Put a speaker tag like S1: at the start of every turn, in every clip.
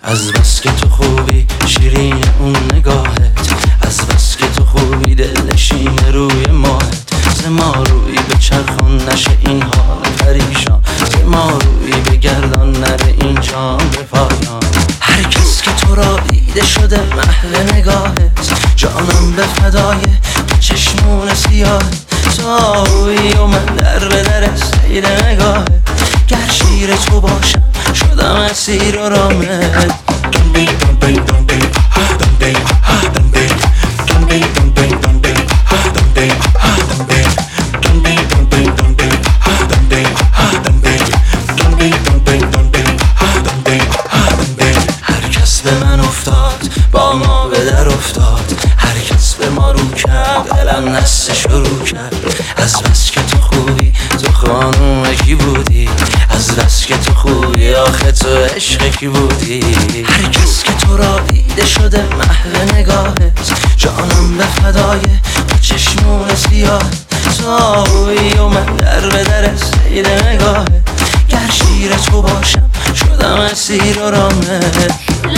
S1: از بس که تو خوبی شیرین اون نگاهت، از بس که تو خوبی دلنشین روی ماهت. ز ما روی به چرخان نشه این حال پریشان، ز ما روی بگردان نره این جام به پایان. هر کس که تو را دیده شده محو نگاهت، جانم به فدای چشمون سیاهت. تو آهویی و من در به در سیر نگاهت، گر شیر تو باشم شدم اسیر و رامت. هر کس به من افتاد با ما به در افتاد، هر کس به ما رو کرد دلم نسته شروع کرد. از بس که تو خوبی تو خانوم کی بودی، از بس که تو خوبی آخه تو عشق کی بودی. هر کس که تو را دیده شده محو نگاهت، جانم به فدای چشمون سیاهت. تو آهویی و من در به در سیر نگاهت، گر شیر تو باشم شدم اسیر و رامت.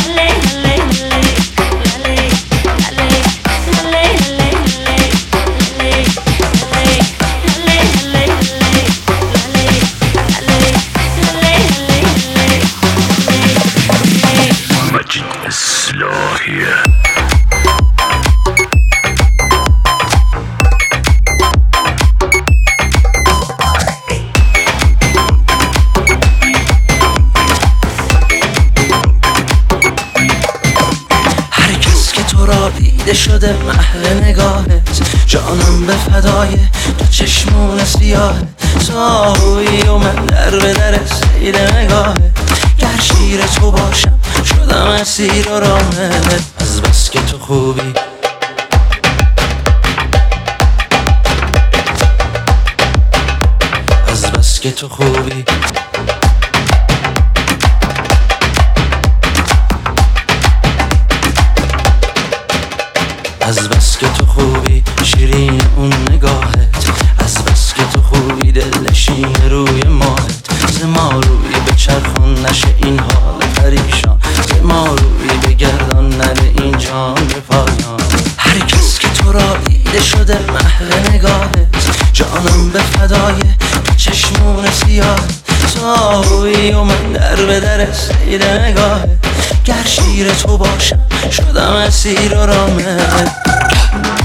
S1: دیده شده محو نگاهت، جانم به فدای تو چشمون سیاهت. تو آهویی و من در به در سیر نگاهت، گر شیر تو باشم شدم اسیر و رامت. از بس که تو خوبی از بس که تو خوبی از بس که تو خوبی شیرین اون نگاهت، از بس که تو خوبی دلنشین روی ماهت. ز ما روی به چرخان نشه این حال پریشان، ز ما روی بگردان نره این جام به پایان. هر کس که تو را دیده شده محو نگاهت، جانم به فدای چشمون سیاهت. تو آهویی و من در به در سیر نگاهت، گر شیر تو باشم شدم اسیر و رامت.